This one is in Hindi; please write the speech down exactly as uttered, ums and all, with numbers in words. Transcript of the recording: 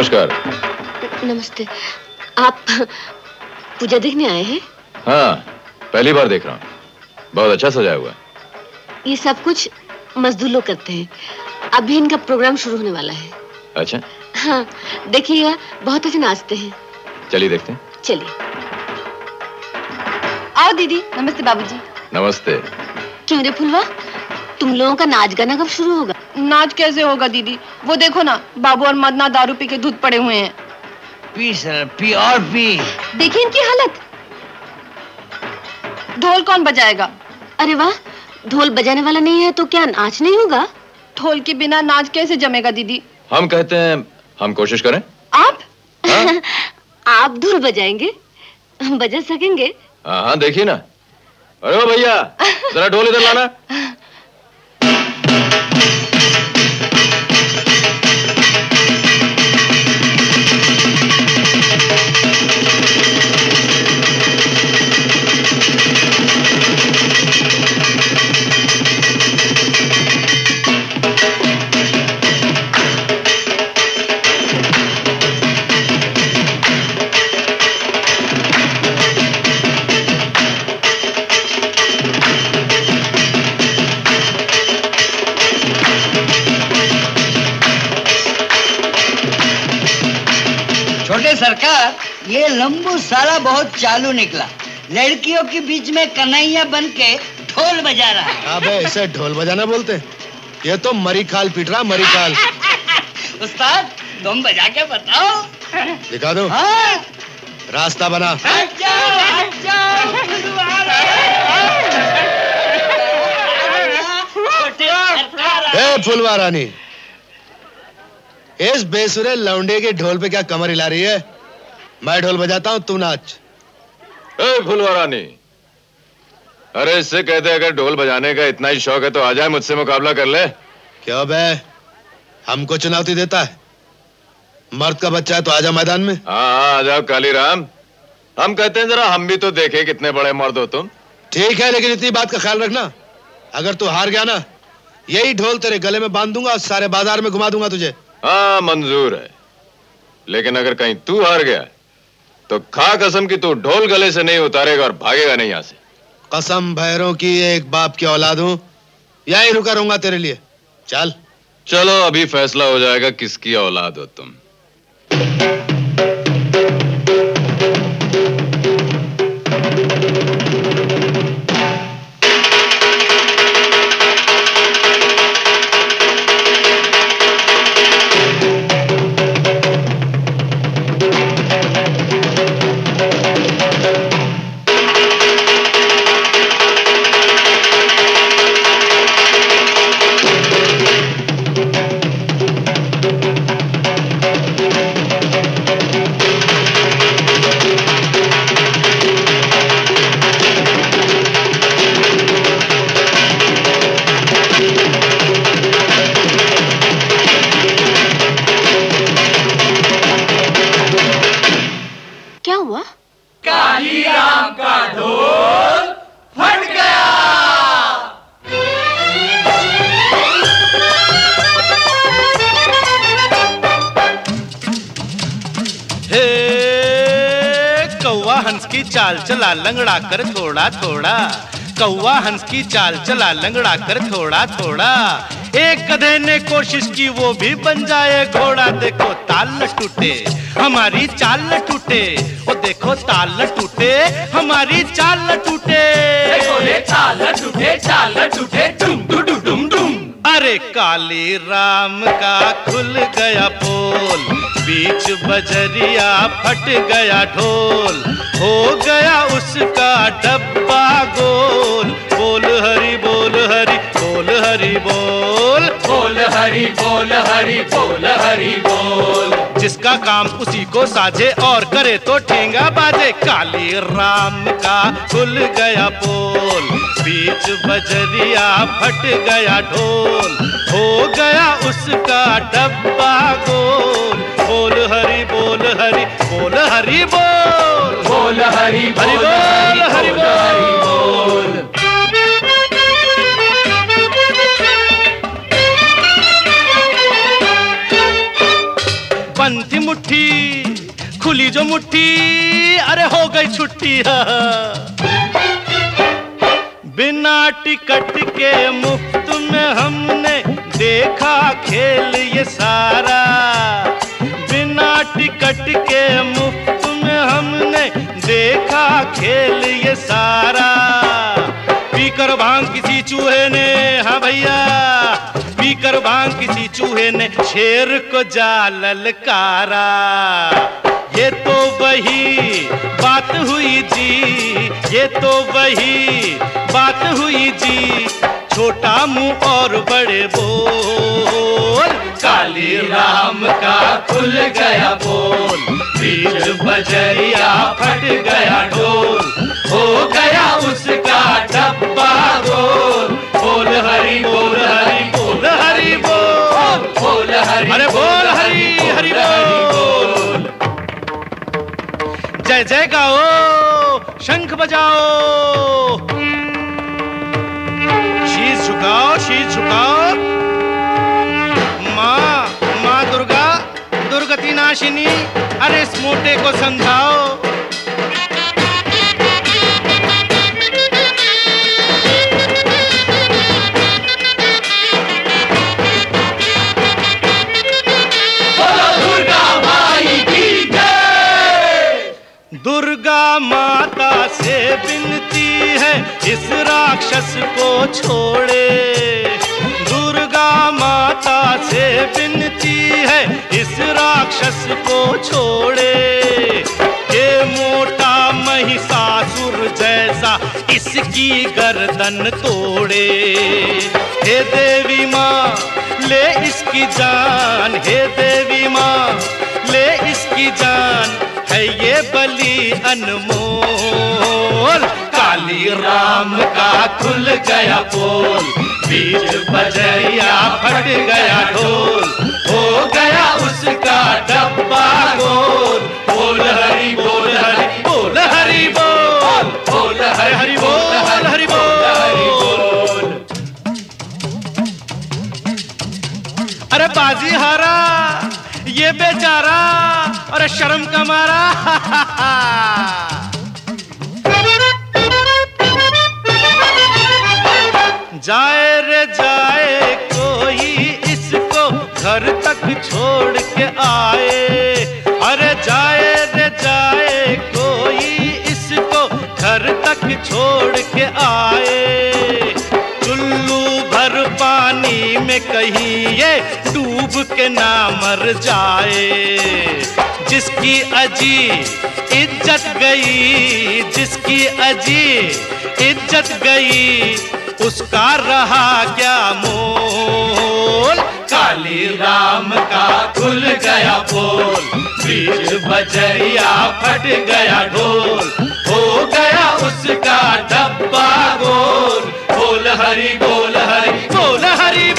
नमस्कार। नमस्ते। आप पूजा देखने आए हैं? हाँ, पहली बार देख रहा हूँ। बहुत अच्छा सजाया हुआ है। ये सब कुछ मजदूर लोग करते हैं। अभी इनका प्रोग्राम शुरू होने वाला है। अच्छा। हाँ, देखिएगा बहुत अच्छे नाचते हैं। चलिए देखते हैं। चलिए। आओ दीदी। नमस्ते बाबूजी। नमस्ते। क्यों रे फुलवा, तुम लोगों का नाच गाना कब शुरू होगा? नाच कैसे होगा दीदी? वो देखो ना, बाबू और मदना दारू पी के धुत पड़े हुए हैं। पी सर, पी और पी। देखिए इनकी हालत। ढोल कौन बजाएगा? अरे वाह, ढोल बजाने वाला नहीं है तो क्या नाच नहीं होगा? ढोल के बिना नाच कैसे जमेगा दीदी? हम कहते हैं हम कोशिश करें। आप? हाँ? आप ढोल बजाएंगे? बजा सकेंगे? हाँ हाँ, देखिए ना। अरे ओ भैया, जरा ढोल इधर लाना। सरकार, ये लंबू साला बहुत चालू निकला। लड़कियों के बीच में कन्हैया बन के ढोल बजा रहा है। अबे इसे ढोल बजाना बोलते हैं? ये तो मरी खाल पीट रहा, मरी खाल। उस्ताद, तुम बजा के बताओ। दिखा दो। हाँ? रास्ता बना। हट जाओ, हट जाओ। ए फुलवा रानी, इस बेसुरे लौंडे के ढोल पे क्या कमर हिला रही है? मैं ढोल बजाता हूँ, तू नाच। ए फुलवा रानी, अरे इससे कहते अगर ढोल बजाने का इतना ही शौक है तो आ जाए मुझसे मुकाबला कर ले। क्यों बे, हमको चुनौती देता है? मर्द का बच्चा है तो आजा मैदान में। हाँ हाँ, आ जाओ कालीराम। हम कहते हैं जरा हम भी तो देखें कितने बड़े मर्द हो तुम। ठीक है, लेकिन इतनी बात का ख्याल रखना, अगर तू हार गया ना, यही ढोल तेरे गले में बांध दूंगा और सारे बाजार में घुमा दूंगा तुझे। हाँ मंजूर है, लेकिन अगर कहीं तू हार गया तो खा कसम की तू ढोल गले से नहीं उतारेगा और भागेगा नहीं यहाँ से। कसम भैरों की, एक बाप की औलाद हूं, यही रुका रहूंगा तेरे लिए। चल। चलो अभी फैसला हो जाएगा किसकी औलाद हो तुम। कालीराम का ढोल फट गया। हे कौवा हंस की चाल चला लंगड़ा कर थोड़ा थोड़ा, कौवा हंस की चाल चला लंगड़ा कर थोड़ा थोड़ा। एक गधे ने कोशिश की वो भी बन जाए घोड़ा। देखो ताल न टूटे हमारी चाल न टूटे, ओ देखो ताल न टूटे हमारी चाल न टूटे। देखो रे चाल न टूटे, चाल न टूटे, डुम डुम डुम डुम। अरे काली राम का खुल गया पोल, बीच बजरिया फट गया ढोल, हो गया उसका डब्बा गोल। बोल हरि बोल हरि बोल हरि बोल, बोल हरि बोल हरि बोल हरि बोल। जिसका काम उसी को साझे और करे तो ठेंगा बाजे। काली राम का खुल गया पोल, बीच बजरिया फट गया ढोल, हो गया उसका डब्बा गोल। बोल हरि बोल हरि बोल हरि बोल, बोल हरि हरि बोल हरि बोल। पंथी मुट्ठी, खुली जो मुट्ठी, अरे हो गई छुट्टी। बिना टिकट के मुफ्त में हमने देखा खेल ये सारा, बिना टिकट के मुफ्त में हमने देखा खेल ये सारा। पीकर भांग किसी चूहे ने, हाँ भैया, पीकर भांग किसी चूहे ने शेर को जा ललकारा। ये तो वही बात हुई जी, ये तो वही बात हुई जी, छोटा मुंह और बड़े बोल। काली राम का खुल गया बोल, बीच बजरिया फट गया ढोल, हो गया उसका डब्बा गोल। बोल हरि बोल हरि बोल हरि बोल, बोल हरि, अरे बोल हरि हरि बोल। जय जय गाओ, शंख बजाओ, शीश झुकाओ, शीश झुकाओ। माँ, माँ दुर्गा, दुर्गति नाशिनी, अरे इस मोटे को समझाओ। दुर्गा माता से विनती है इस राक्षस को छोड़े, दुर्गा माता से विनती है इस राक्षस को छोड़े। ये मोटा महिषासुर जैसा इसकी गर्दन तोड़े। हे देवी माँ ले इसकी जान, हे देवी माँ ले इसकी जान, है ये बलि अनमोल। काली राम का खुल गया पोल, बीच बजरिया फट गया ढोल, हो गया उसका डब्बा गोल। बोल हरि बोल हरि बोल हरि बोल, बोल हरि हरि बोल हरि बोल। अरे बाजी हारा ये बेचारा, अरे शर्म का मारा। जाए रे जाए कोई इसको घर तक छोड़ के आए, अरे जाए रे जाए कोई इसको घर तक छोड़ के आए। चुल्लू भर पानी में कहीं ये डूब के ना मर जाए। जिसकी अजी इज्जत गई, जिसकी अजी इज्जत गई, उसका रहा क्या मोल। काली राम का खुल गया पोल, बीच बजरिया फट गया ढोल, हो गया उसका डब्बा गोल। बोल हरि बोल हरि बोल हरि